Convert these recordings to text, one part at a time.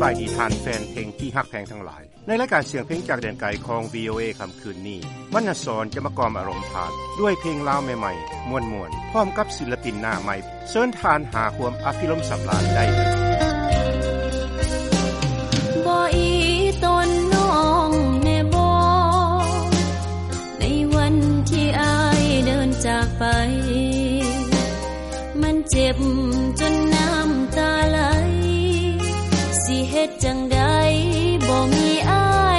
ายดีทานแฟนเพลงที่ฮักแพงทั้งหลายในรายการเสียงเพลงจากแดนไกลของ VOA ค่ำคืนนี้วรรณสรจะมากล่อมอารมณ์ทานด้วยเพลงลาวใหม่ๆม่วนๆพร้อมกับศิลปินหน้าใหม่เชิญทานหาความอภิรมย์สำราญได้บ่อีตนน้องแน่บ่ในวันที่อ้ายเดินจากไปมันเจ็บจนน้ำตาไหลสิเฮ็ดจังใดบ่มีอ้าย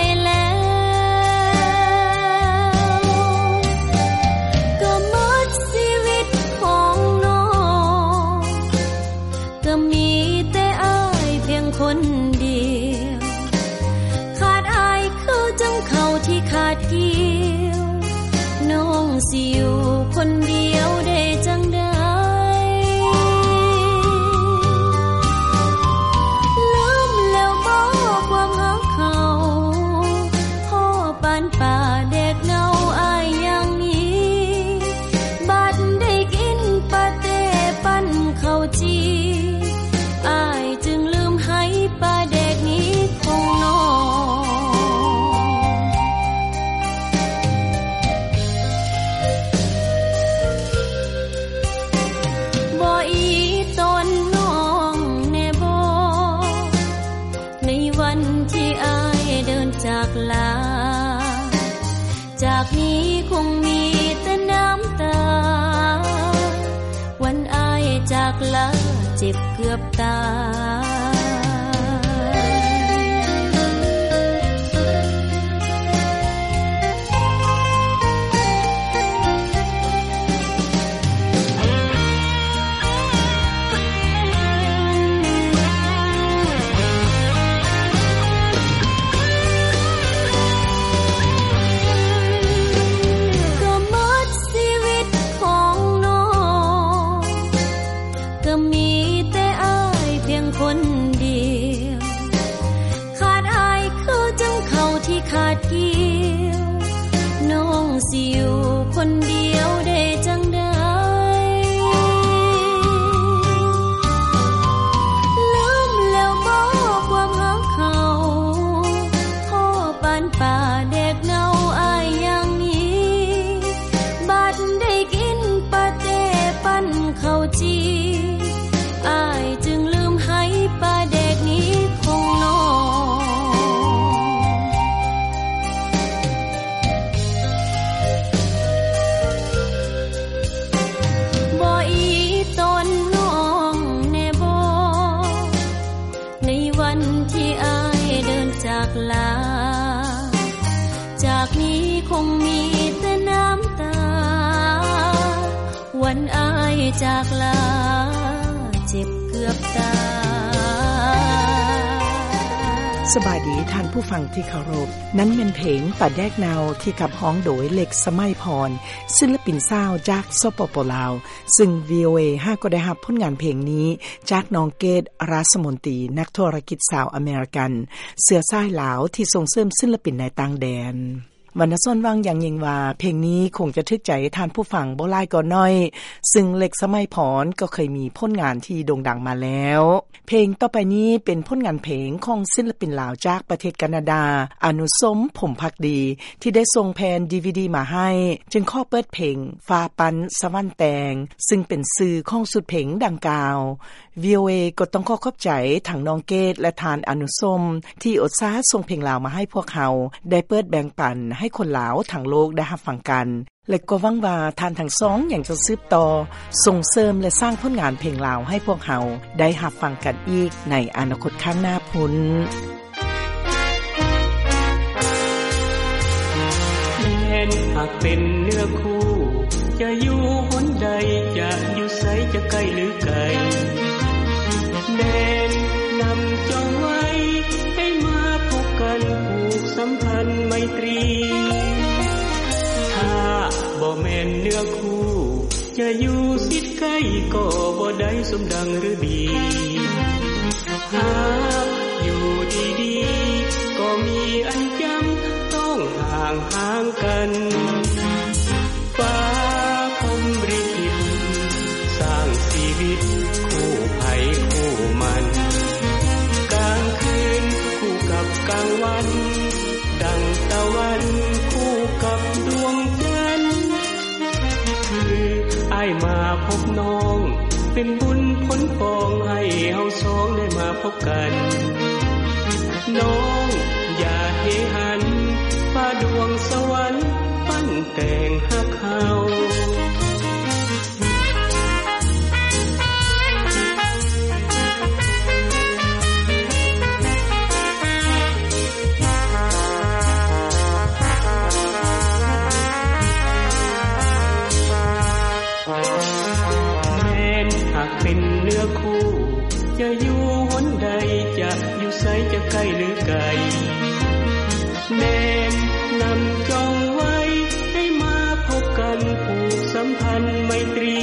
แล้วก็หมดชีวิตของน้องก็มีแต่อ้ายเพียงคนเดียวขาดอ้ายคือจังเขาที่ขาดเกี่ยวน้องสิอยู่คนเดียวได้จังใดป่าเด็กเนาอายยังมีบัดได้กินปาเต้ปั้นข้าวจีอายจึงลืมให้ป่าเด็กนี้คงน้องบ่อีตนน้องแน่บ่ในวันที่อายเดินจากลาจากนี้คงมีแต่น้ำตาวันอายจากลาเจ็บเกือบตขาดเกี่ยวน้องสิอยู่คนเดียวได้จังใดลืมแล้วบ่ความรักเขาพ่อปานป่าเด็กเนาอายยังนี้บัดได้กินปาเต้ปั้นข้าวจีอายจึงลืมให้ป่าเด็กนี้คงน้องจากลาจากนี้คงมีแต่น้ำตาวันอายจากลาเจ็บเกือบตายสบายดีท่านผู้ฟังที่เคารพนั้นเป็นเพลงป่าแดกเนาที่ขับฮ้องโดยเล็กสมัยพรศิลปินสาวจากสปป.ลาวซึ่ง VOA ก็ได้รับผลงานเพลงนี้จากน้องเกตราชมนตรีนักธุรกิจสาวอเมริกันเสื้อสายลาวที่ส่งเสริมศิลปินในต่างแดนวรรณสรวังอย่างยิ่งว่าเพลงนี้คงจะทึกใจท่านผู้ฟังบ่หลายก็น้อยซึ่งเล็กสมัยพรก็เคยมีผลงานที่โด่งดังมาแล้วเพลงต่อไปนี้เป็นผลงานเพลงของศิลปินลาวจากประเทศแคนาดาอนุสมผมภักดีที่ได้ส่งแผ่น DVD มาให้จึงขอเปิดเพลงฟ้าปันสวรรค์แตงซึ่งเป็นชื่อของสุดเพลงดังกล่าว VOA ก็ต้องขอบใจทั้งน้องเกตและทานอนุสมที่อุตส่าห์ส่งเพลงลาวมาให้พวกเขาได้เปิดแบ่งปันให้คนลาวทั้งโลกได้รับฟังกันและก็หวังว่าท่านทั้งสองอย่างจะสืบต่อส่งเสริมและสร้างผลงานเพลงลาวให้พวกเราได้รับฟังกันอีกในอนาคตข้างหน้าพุ่นแม่นหากเป็นเนื้อคู่จะอยู่หนใดจะอยู่ไสจะใกล้หรือไกลแม่นนำจองไว้ให้มาพบกันผูกสัมพันธ์ไมตรีถ้าบ่แม่นเนื้อคู่จะอยู่สิใกล้ก็บ่ได้สมดังหรือดีหากอยู่ดีๆก็มีอันจำต้องห่างกันฟ้าคมบริขิตสร้างชีวิตคู่ภัยคู่มันกลางคืนายมาพบน้องเป็นบุญผลปองให้เฮาสองได้มาพบกันน้องอย่าเฮหันฟ้าดวงสวรรค์ปั้นแต่งฮักเฮาเป็นเนื้อคู่จะอยู่หนใดจะอยู่ไสจะใกล้หรือไกลแน่นำจองไว้ให้มาพบกันผูกสัมพันธ์ไมตรี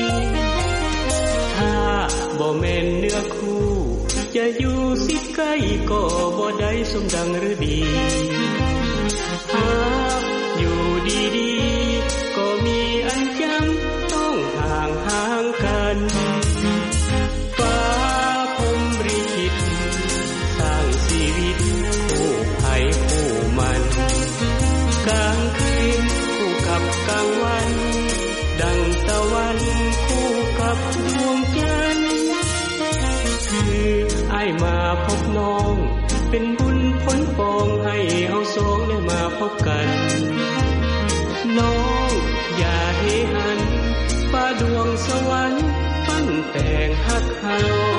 ถ้าบ่แม่นเนื้อคู่จะอยู่สิใกล้ก็บ่ได้สมดังหรือดีหากอยู่ดีๆก็มีอันจำต้องห่างกันฟ้าพรหมลิขิตสร้างชีวิตคู่ภัยคู่มันกลางคืนคู่กับกลางวันดังตะวันคู่กับดวงจันทร์คืออ้ายมาพบน้องเป็นบุญผลปองให้เฮาสองได้มาพบกันน้องอย่าเฮหันฟ้าดวงสวรรค์ปั้นแต่งฮักเฮา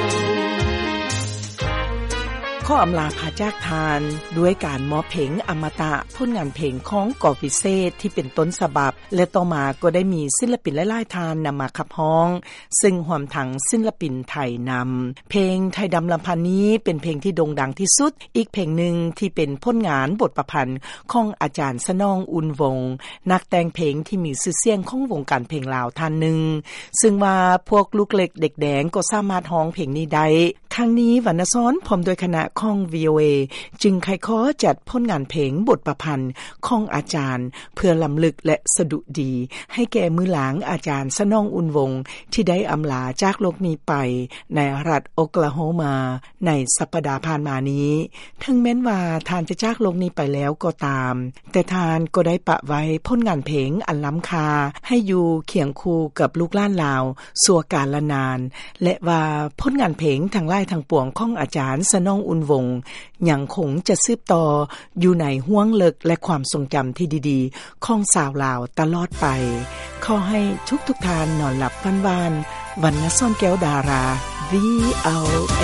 ข้ออำลาพาจากทานด้วยการมอบเพลงอมตะผลงานเพลงของกอวิเศษที่เป็นต้นฉบับและต่อมาก็ได้มีศิลปินหลายๆทานนำมาขับร้องซึ่งรวมทั้งศิลปินไทยนำเพลงไทยดำลำพันนี้เป็นเพลงที่โด่งดังที่สุดอีกเพลงหนึ่งที่เป็นผลงานบทประพันธ์ของอาจารย์สนองอุ่นวงศ์นักแต่งเพลงที่มีชื่อเสียงของวงการเพลงลาวท่านหนึ่งซึ่งว่าพวกลูกเล็กเด็กแดงก็สามารถร้องเพลงนี้ได้ครั้งนี้วรรณซ้อนพร้อมโดยคณะของ VOA จึงไขข้อจัดผลงานเพลงบทประพันธ์ของอาจารย์เพื่อลำลึกและสดุดีให้แก่มือหลังอาจารย์สนองอุ่นวงศ์ที่ได้อำลาจากโลกนี้ไปในรัฐโอคลาโฮมาในสัปดาห์ผ่านมานี้ถึงแม้นว่าท่านจะจากโลกนี้ไปแล้วก็ตามแต่ท่านก็ได้ปะไว้ผลงานเพลงอันล้ำค่าให้อยู่เคียงคู่กับลูกหลานลาวชั่วกาลนานและว่าผลงานเพลงทั้งหลายทั้งปวงของอาจารย์สนองอุ่นวงศ์ยังคงจะสืบต่ออยู่ในห้วงลึกและความทรงจำที่ดีๆของชาวลาวตลอดไปขอให้ทุกท่านนอนหลับฝันหวานวรรณซ่อนแก้วดารา VOA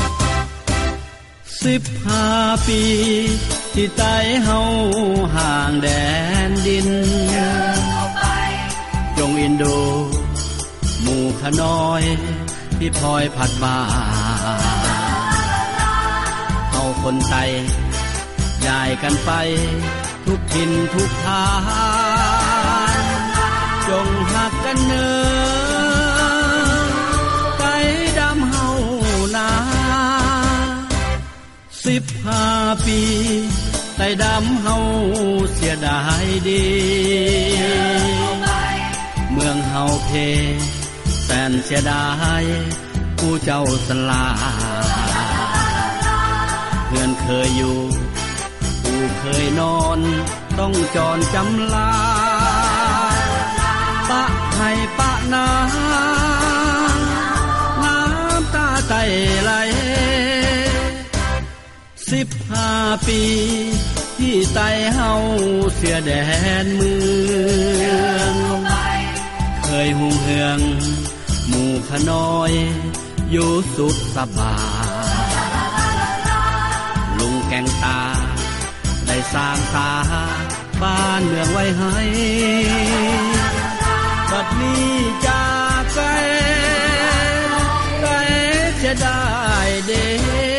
15 ปีที่ใต้เฮาห่างแดนดินจงอินดูหมู่ขน้อยที่พลอยผัดมาเฮาคนไทยย้ายกันไปทุกถิ่นทุกทางจงหักกันเนินไก่ดำเฮานา15 ปีไก่ดำเฮาเสียดายดีเมืองเฮาเพแสนเสียดายผู้เจ้าสลาเพื่อนเคยอยู่ผู้เคยนอนต้องจรจำลาปะให้ปะนาน้ำตาใจไหล15 ปีที่ไต้เฮาเสียแดนเมืองเคยหุ่งเหืองหมู่ขน้อยอยู่สุขสบายลุงแกงตาได้สร้างตาบ้านเมืองไว้ให้บัดนี้จากไกลไกลจะได้เด้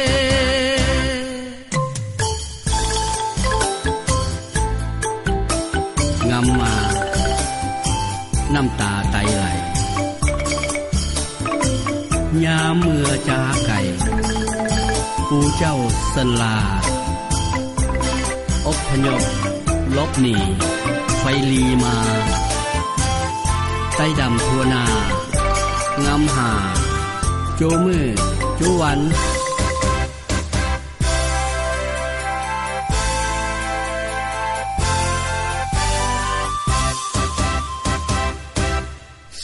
งำมาน้ำตาไตไหลยามเมื่อจากไก่ผู้เจ้าสลาอพยพลบหนีไฟลีมาไต้ดำทั่วหน้างำหาโจมือโจวัน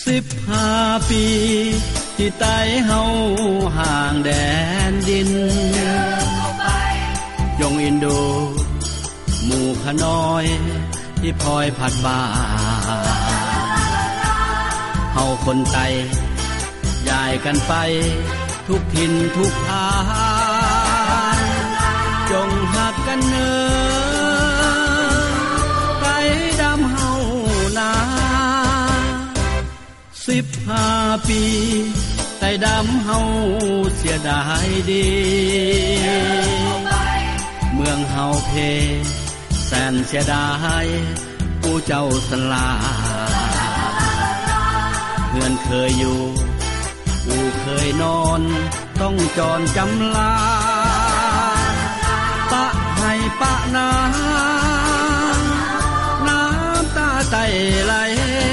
15 ปีที่ไต้เฮาห่างแดนดินยงอินโดหมู่ขน้อยที่พลอยผัดบ่าเฮาคนไต้ย้ายกันไปทุกถิ่นทุกทางจงหักกันเน้อไต้ดำเฮานา15 ปีไต้ดำเฮาเสียดายดีเมืองเฮาเพแสนเสียดายผู้เจ้าสลาเฮือนเคยอยู่ผู้เคยนอนต้องจรจำลาปะให้ปะนาน้ำตาไต้ไหล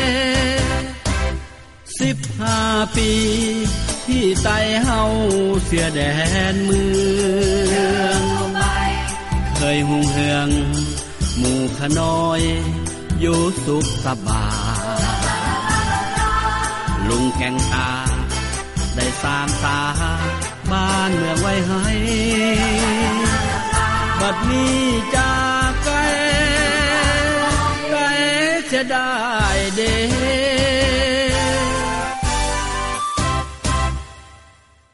15 ปีที่ไต้เฮาเสียแดนเมืองเคยหุ่งเฮืองหมู่ขน้อยอยู่สุขสบายลุงแก่งตาได้สร้างสาบ้านเมืองไว้ให้บัดนี้จากไกลจะได้เด้